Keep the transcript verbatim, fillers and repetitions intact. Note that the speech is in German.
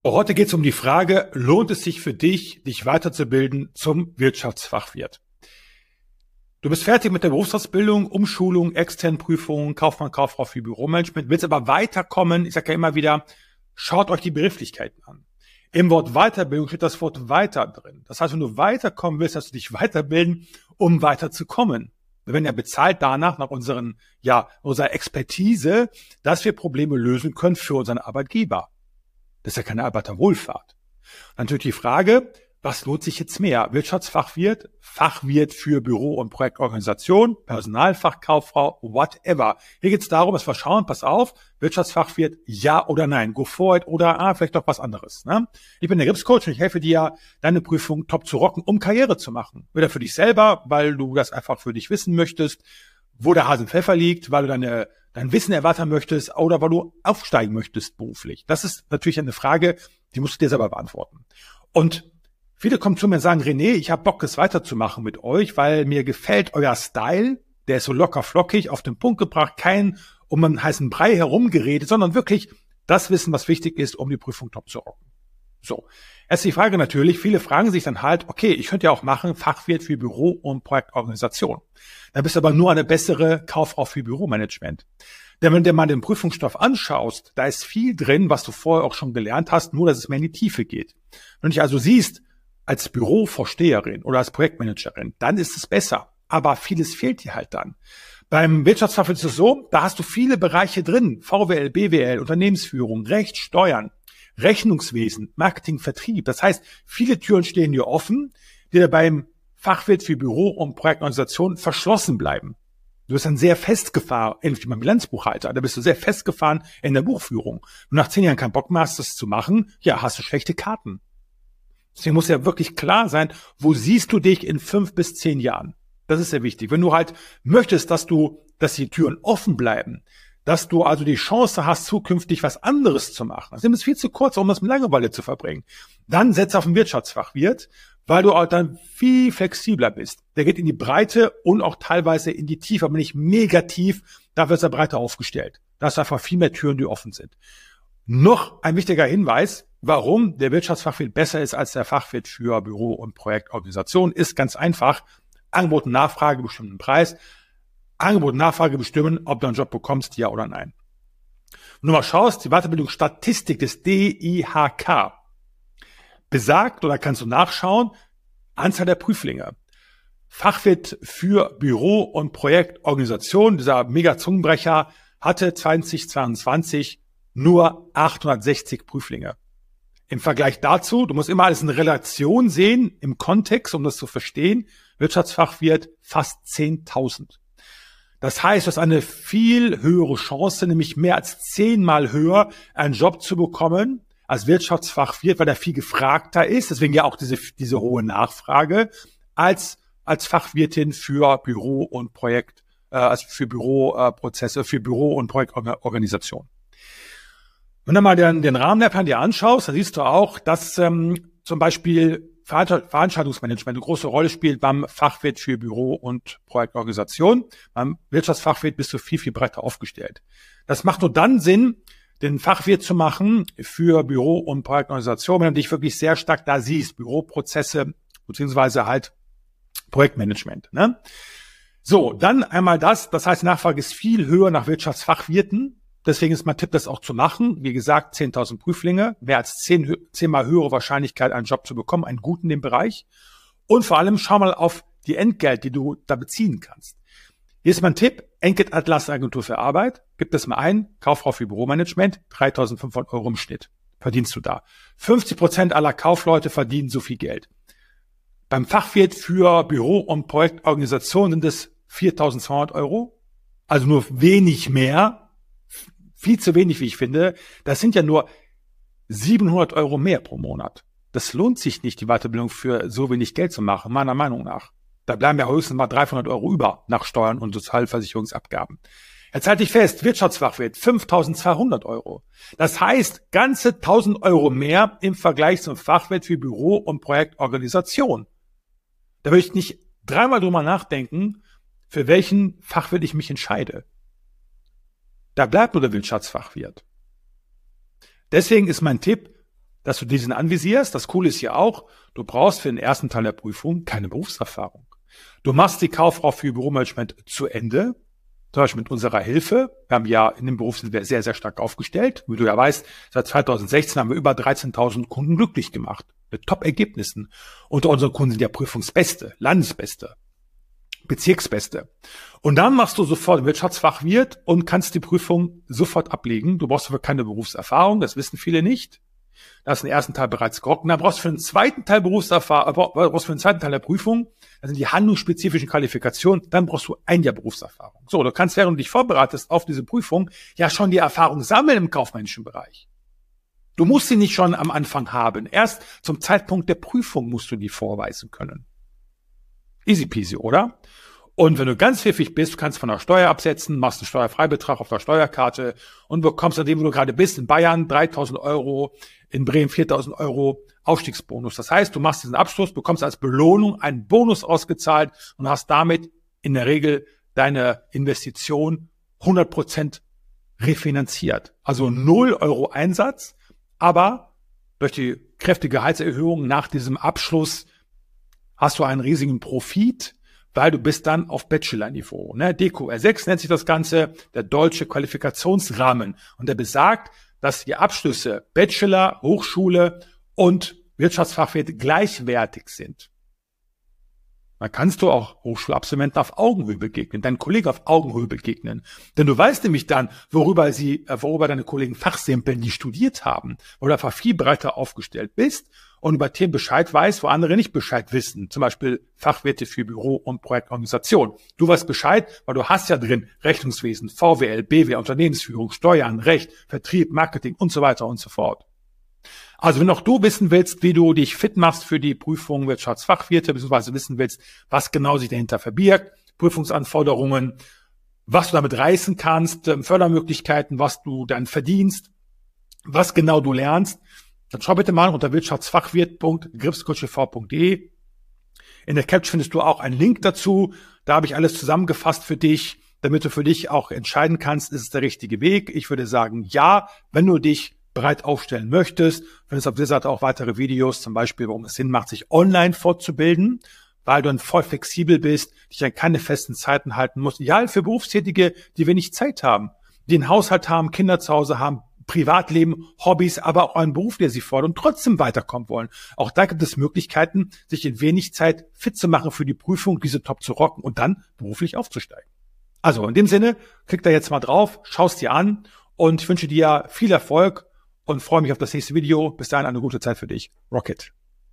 Heute geht es um die Frage, lohnt es sich für dich, dich weiterzubilden zum Wirtschaftsfachwirt? Du bist fertig mit der Berufsausbildung, Umschulung, externen Prüfungen, Kaufmann, Kauffrau für Büromanagement, willst aber weiterkommen. Ich sage ja immer wieder, schaut euch die Begrifflichkeiten an. Im Wort Weiterbildung steht das Wort weiter drin. Das heißt, wenn du weiterkommen willst, dass du dich weiterbilden, um weiterzukommen. Wir werden ja bezahlt danach, nach unseren, ja, unserer Expertise, dass wir Probleme lösen können für unseren Arbeitgeber. Das ist ja keine Arbeiterwohlfahrt. Natürlich die Frage, was lohnt sich jetzt mehr? Wirtschaftsfachwirt, Fachwirt für Büro- und Projektorganisation, Personalfachkauffrau, whatever. Hier geht es darum, dass wir schauen, pass auf, Wirtschaftsfachwirt, ja oder nein, go for it oder ah, vielleicht doch was anderes. Ne? Ich bin der Gripscoach und ich helfe dir, deine Prüfung top zu rocken, um Karriere zu machen. Wieder für dich selber, weil du das einfach für dich wissen möchtest, wo der Hase im Pfeffer liegt, weil du deine dein Wissen erweitern möchtest oder weil du aufsteigen möchtest beruflich. Das ist natürlich eine Frage, die musst du dir selber beantworten. Und viele kommen zu mir und sagen, René, ich habe Bock, es weiterzumachen mit euch, weil mir gefällt euer Style, der ist so locker flockig, auf den Punkt gebracht, kein um einen heißen Brei herumgeredet, sondern wirklich das Wissen, was wichtig ist, um die Prüfung top zu rocken. So, jetzt die Frage natürlich, viele fragen sich dann halt, okay, ich könnte ja auch machen, Fachwirt für Büro- und Projektorganisation. Dann bist du aber nur eine bessere Kauffrau für Büromanagement. Denn wenn du mal den Prüfungsstoff anschaust, da ist viel drin, was du vorher auch schon gelernt hast, nur dass es mehr in die Tiefe geht. Wenn du dich also siehst, als Bürovorsteherin oder als Projektmanagerin, dann ist es besser. Aber vieles fehlt dir halt dann. Beim Wirtschaftsfachwirt ist es so, da hast du viele Bereiche drin. V W L, B W L, Unternehmensführung, Recht, Steuern, Rechnungswesen, Marketing, Vertrieb. Das heißt, viele Türen stehen dir offen, die dir beim Fachwirt für Büro- und Projektorganisation verschlossen bleiben. Du bist dann sehr festgefahren, ähnlich wie beim Bilanzbuchhalter, da bist du sehr festgefahren in der Buchführung. Wenn du nach zehn Jahren keinen Bock mehr hast, das zu machen, ja, hast du schlechte Karten. Deswegen muss ja wirklich klar sein, wo siehst du dich in fünf bis zehn Jahren? Das ist sehr wichtig. Wenn du halt möchtest, dass du, dass die Türen offen bleiben, dass du also die Chance hast, zukünftig was anderes zu machen. Das ist viel zu kurz, um das mit Langeweile zu verbringen. Dann setz auf einen Wirtschaftsfachwirt, weil du auch dann viel flexibler bist. Der geht in die Breite und auch teilweise in die Tiefe, aber nicht mega tief. Dafür ist er breiter aufgestellt. Da hast du einfach viel mehr Türen, die offen sind. Noch ein wichtiger Hinweis, warum der Wirtschaftsfachwirt besser ist als der Fachwirt für Büro- und Projektorganisation, ist ganz einfach. Angebot und Nachfrage bestimmen den Preis. Angebot und Nachfrage bestimmen, ob du einen Job bekommst, ja oder nein. Wenn du mal schaust, die Weiterbildungsstatistik des D I H K besagt, oder kannst du nachschauen, Anzahl der Prüflinge. Fachwirt für Büro- und Projektorganisation, dieser Mega-Zungenbrecher, hatte zweitausendzweiundzwanzig nur achthundertsechzig Prüflinge. Im Vergleich dazu, du musst immer alles in Relation sehen, im Kontext, um das zu verstehen, Wirtschaftsfachwirt fast zehntausend. Das heißt, du hast eine viel höhere Chance, nämlich mehr als zehnmal höher, einen Job zu bekommen als Wirtschaftsfachwirt, weil er viel gefragter ist, deswegen ja auch diese, diese hohe Nachfrage, als als Fachwirtin für Büro und Projekt, äh, also für Büroprozesse, für Büro- und Projektorganisation. Wenn du mal den, den Rahmenlehrplan dir anschaust, dann siehst du auch, dass ähm, zum Beispiel Veranstaltungsmanagement eine große Rolle spielt beim Fachwirt für Büro- und Projektorganisation. Beim Wirtschaftsfachwirt bist du viel, viel breiter aufgestellt. Das macht nur dann Sinn, den Fachwirt zu machen für Büro- und Projektorganisation, wenn du dich wirklich sehr stark da siehst, Büroprozesse beziehungsweise halt Projektmanagement. Ne? So, dann einmal das, das heißt, Nachfrage ist viel höher nach Wirtschaftsfachwirten. Deswegen ist mein Tipp, das auch zu machen. Wie gesagt, zehntausend Prüflinge, mehr als zehn, zehnmal höhere Wahrscheinlichkeit, einen Job zu bekommen, einen guten in dem Bereich. Und vor allem schau mal auf die Entgelt, die du da beziehen kannst. Hier ist mein Tipp, Entgeltatlas Agentur für Arbeit. Gib das mal ein, Kauffrau für Büromanagement, dreitausendfünfhundert Euro im Schnitt. Verdienst du da. fünfzig Prozent aller Kaufleute verdienen so viel Geld. Beim Fachwirt für Büro- und Projektorganisation sind es viertausendzweihundert Euro. Also nur wenig mehr. Viel zu wenig, wie ich finde. Das sind ja nur siebenhundert Euro mehr pro Monat. Das lohnt sich nicht, die Weiterbildung für so wenig Geld zu machen, meiner Meinung nach. Da bleiben ja höchstens mal dreihundert Euro über nach Steuern und Sozialversicherungsabgaben. Jetzt halte ich fest, Wirtschaftsfachwirt fünftausendzweihundert Euro. Das heißt, ganze tausend Euro mehr im Vergleich zum Fachwirt für Büro- und Projektorganisation. Da würde ich nicht dreimal drüber nachdenken, für welchen Fachwirt ich mich entscheide. Da bleibt nur der Wirtschaftsfachwirt. Deswegen ist mein Tipp, dass du diesen anvisierst. Das Coole ist hier auch, du brauchst für den ersten Teil der Prüfung keine Berufserfahrung. Du machst die Kauffrau für Büromanagement zu Ende, zum Beispiel mit unserer Hilfe. Wir haben ja in dem Beruf sind wir sehr, sehr stark aufgestellt. Wie du ja weißt, seit zweitausendsechzehn haben wir über dreizehntausend Kunden glücklich gemacht. Mit Top-Ergebnissen. Unter unseren Kunden sind ja Prüfungsbeste, Landesbeste, Bezirksbeste. Und dann machst du sofort Wirtschaftsfachwirt und kannst die Prüfung sofort ablegen. Du brauchst aber keine Berufserfahrung, das wissen viele nicht. Da hast du den ersten Teil bereits gerockt. Und dann brauchst du für den zweiten Teil Berufserfahrung, brauchst du für den zweiten Teil der Prüfung, das sind die handlungsspezifischen Qualifikationen, dann brauchst du ein Jahr Berufserfahrung. So, du kannst, während du dich vorbereitest auf diese Prüfung, ja schon die Erfahrung sammeln im kaufmännischen Bereich. Du musst sie nicht schon am Anfang haben. Erst zum Zeitpunkt der Prüfung musst du die vorweisen können. Easy peasy, oder? Und wenn du ganz pfiffig bist, du kannst von der Steuer absetzen, machst einen Steuerfreibetrag auf der Steuerkarte und bekommst, nachdem wo du gerade bist, in Bayern dreitausend Euro, in Bremen viertausend Euro Aufstiegsbonus. Das heißt, du machst diesen Abschluss, bekommst als Belohnung einen Bonus ausgezahlt und hast damit in der Regel deine Investition hundert Prozent refinanziert. Also null Euro Einsatz, aber durch die kräftige Gehaltserhöhung nach diesem Abschluss hast du einen riesigen Profit, weil du bist dann auf Bachelor-Niveau. Ne? D Q R sechs nennt sich das Ganze, der deutsche Qualifikationsrahmen. Und der besagt, dass die Abschlüsse Bachelor, Hochschule und Wirtschaftsfachwirt gleichwertig sind. Dann kannst du auch Hochschulabsolventen auf Augenhöhe begegnen, deinen Kollegen auf Augenhöhe begegnen. Denn du weißt nämlich dann, worüber sie, worüber deine Kollegen fachsimpeln, die studiert haben, wo du einfach viel breiter aufgestellt bist und über Themen Bescheid weißt, wo andere nicht Bescheid wissen. Zum Beispiel Fachwirte für Büro- und Projektorganisation. Du weißt Bescheid, weil du hast ja drin Rechnungswesen, V W L, B W L, Unternehmensführung, Steuern, Recht, Vertrieb, Marketing und so weiter und so fort. Also wenn auch du wissen willst, wie du dich fit machst für die Prüfung Wirtschaftsfachwirte, beziehungsweise wissen willst, was genau sich dahinter verbirgt, Prüfungsanforderungen, was du damit reißen kannst, Fördermöglichkeiten, was du dann verdienst, was genau du lernst, dann schau bitte mal unter wirtschaftsfachwirt punkt gripscoach e v punkt de. In der Caption findest du auch einen Link dazu. Da habe ich alles zusammengefasst für dich, damit du für dich auch entscheiden kannst, ist es der richtige Weg. Ich würde sagen, ja, wenn du dich bereit aufstellen möchtest, findest du auf dieser Seite auch weitere Videos, zum Beispiel, warum es Sinn macht, sich online fortzubilden, weil du dann voll flexibel bist, dich an keine festen Zeiten halten musst. Ja, für Berufstätige, die wenig Zeit haben, die einen Haushalt haben, Kinder zu Hause haben, Privatleben, Hobbys, aber auch einen Beruf, der sie fordert und trotzdem weiterkommen wollen. Auch da gibt es Möglichkeiten, sich in wenig Zeit fit zu machen für die Prüfung, diese top zu rocken und dann beruflich aufzusteigen. Also in dem Sinne, klick da jetzt mal drauf, schaust dir an und ich wünsche dir viel Erfolg und freue mich auf das nächste Video. Bis dahin eine gute Zeit für dich. Rocket.